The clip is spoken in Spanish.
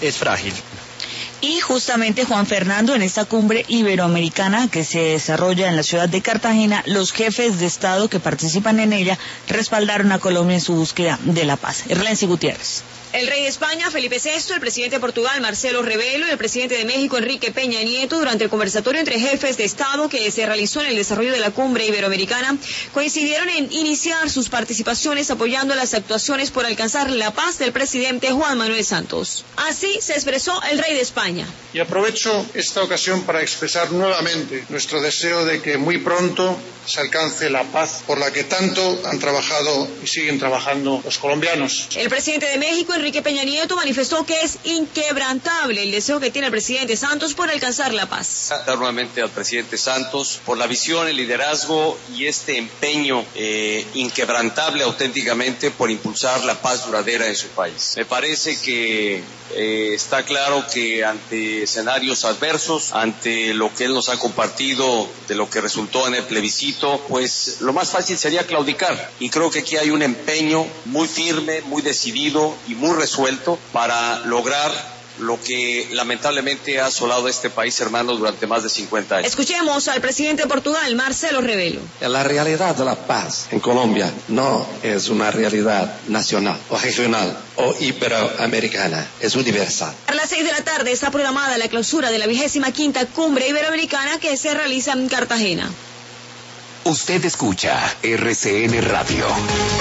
es frágil. Y justamente, Juan Fernando, en esta cumbre iberoamericana que se desarrolla en la ciudad de Cartagena, los jefes de Estado que participan en ella respaldaron a Colombia en su búsqueda de la paz. Erlensi Gutiérrez. El rey de España, Felipe VI, el presidente de Portugal, Marcelo Rebelo, y el presidente de México, Enrique Peña Nieto, durante el conversatorio entre jefes de Estado que se realizó en el desarrollo de la cumbre iberoamericana, coincidieron en iniciar sus participaciones apoyando las actuaciones por alcanzar la paz del presidente Juan Manuel Santos. Así se expresó el rey de España. Y aprovecho esta ocasión para expresar nuevamente nuestro deseo de que muy pronto se alcance la paz por la que tanto han trabajado y siguen trabajando los colombianos. El presidente de México, Enrique Peña Nieto, manifestó que es inquebrantable el deseo que tiene el presidente Santos por alcanzar la paz. Dar nuevamente al presidente Santos por la visión, el liderazgo y este empeño inquebrantable auténticamente por impulsar la paz duradera en su país. Me parece que está claro que ante escenarios adversos, ante lo que él nos ha compartido de lo que resultó en el plebiscito, pues lo más fácil sería claudicar, y creo que aquí hay un empeño muy firme, muy decidido y muy resuelto para lograr lo que lamentablemente ha asolado a este país hermano durante más de 50 años. Escuchemos al presidente de Portugal, Marcelo Rebelo. La realidad de la paz en Colombia no es una realidad nacional o regional o iberoamericana, es universal. A las 6 de la tarde está programada la clausura de la 25ª Cumbre Iberoamericana que se realiza en Cartagena. Usted escucha RCN Radio.